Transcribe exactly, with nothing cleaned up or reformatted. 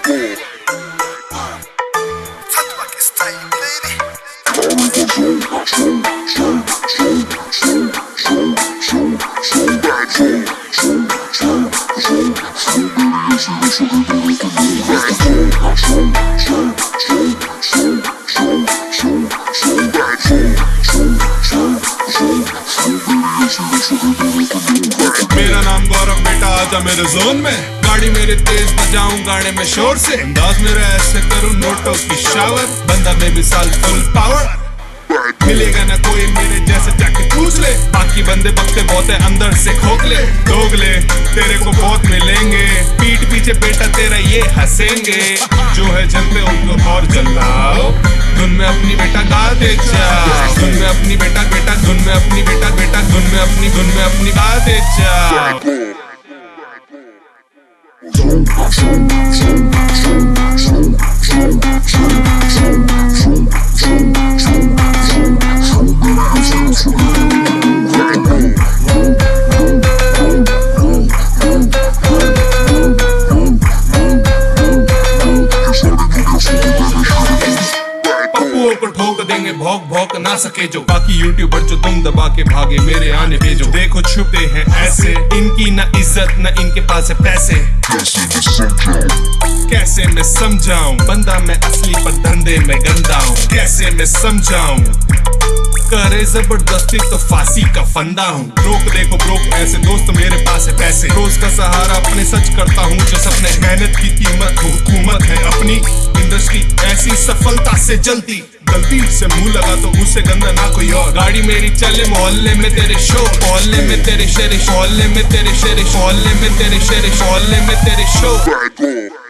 मेरा नाम गौरव, बेटा आजा मेरे जोन में। गाड़ी मेरे तेज बजाऊं गाने में शोर से, अंदाज मेरा ऐसे करूं नोटों की शावर। बंदा में मिसाल फुल पावर, मिलेगा ना कोई मेरे जैसे, जाके पूछ ले। बाकी बंदे बकते बहुत है अंदर से खोखले, दोगले तेरे को बहुत मिलेंगे। पीठ पीछे बेटा तेरा ये हंसेंगे, जो है जलते उनको और जलाओ। धुन में अपनी बेटा गा दे जाओ, धुन में अपनी बेटा बेटा धुन में अपनी बेटा बेटा धुन में अपनी धुन में अपनी गा दे जाओ। को ठोक देंगे भौंक भौंक ना सके जो, बाकी यूट्यूबर जो तुम दबा के भागे मेरे आने पे जो। देखो छुपे हैं ऐसे, इनकी ना इज्जत ना इनके पास है पैसे। कैसे मैं समझाऊं, बंदा मैं असली पर धंधे में गंदा हूँ। कैसे मैं समझाऊं, करे जबरदस्ती तो फांसी का फंदा हूँ। रोक देखो ब्रोक ऐसे दोस्त मेरे पास है पैसे। रोज का सहारा अपने सच करता हूँ जो सपने, मेहनत की कीमत हुकूमत है अपनी। इंडस्ट्री ऐसी सफलता से जलती, गलती से मुंह लगा तो उससे गंदा ना कोई और। गाड़ी मेरी चले मोहल्ले में तेरे शो, मोहल्ले में तेरे शेरे, मोहल्ले में तेरे शेरे, मोहल्ले में तेरे शेरे, मोहल्ले में तेरे शो।